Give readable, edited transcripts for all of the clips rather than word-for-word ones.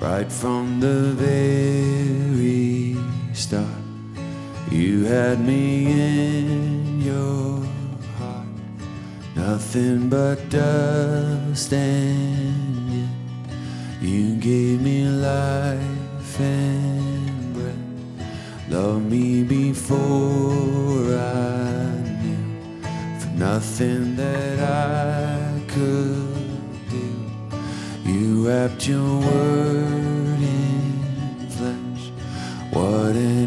Right from the very start, you had me in your heart. Nothing but dust, and yet you gave me life and breath. Loved me before I knew, for nothing that I could do. You wrapped your word in flesh. What an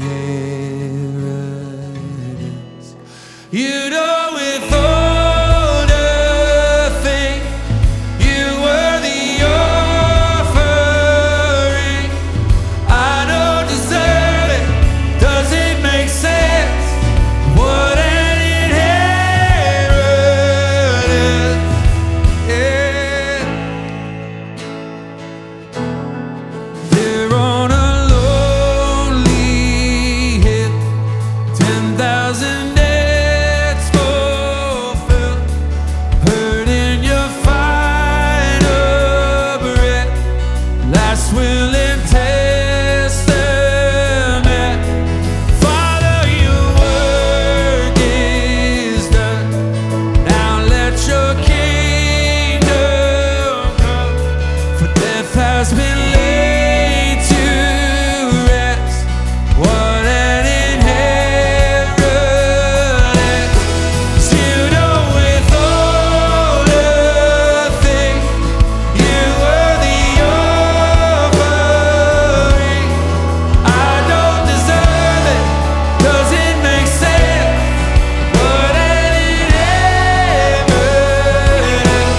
inheritance. You know, with all the things, you were the offering. I don't deserve it. Does it make sense? What an inheritance. Yeah. There on a lonely hill, 10,000 debts fulfilled, heard in your final breath, last will and testament. Father, your work is done. Now let your kingdom come, for death has been laid to rest. What an inheritance. 'Cause you know, with all the things, you were the offering. I don't deserve it. Does it make sense? What an inheritance.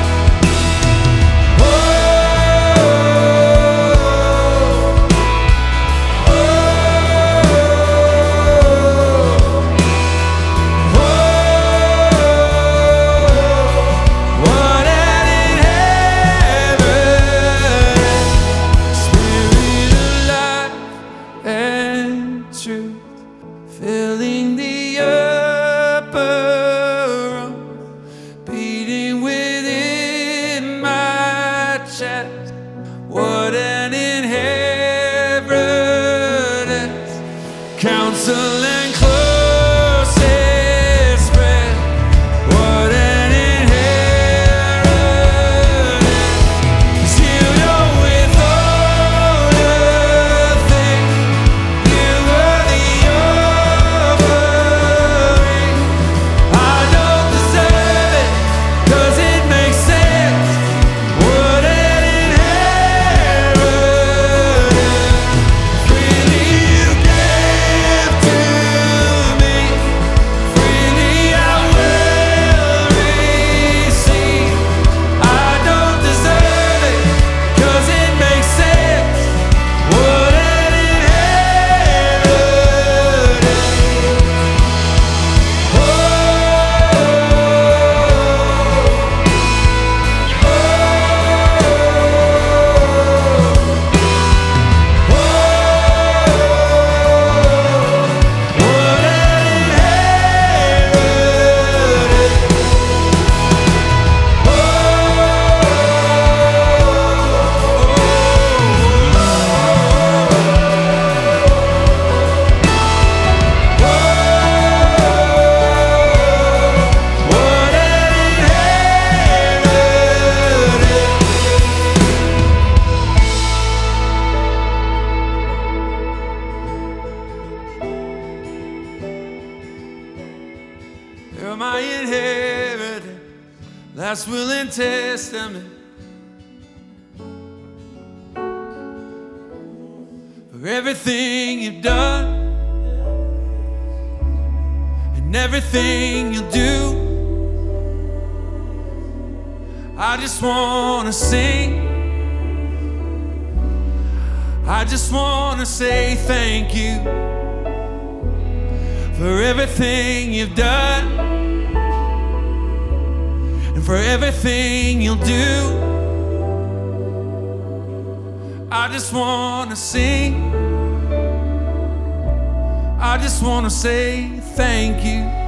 What an inheritance. Spirit of life and truth, filling the upper room, beating within my chest. What an inheritance. Counsel and closest friend. What an inheritance. 'Cause you know, with all the things, you were the offering. I don't deserve it. Does it make sense? What an inheritance. Freely you gave to me, freely I will receive. I don't deserve it. Does it make sense? What an inheritance. What an You're my inheritance, last will and testament. For everything you've done and everything you'll do, I just wanna sing. I just wanna say thank you for everything you've done and for everything you'll do. I just wanna sing. I just wanna say thank you.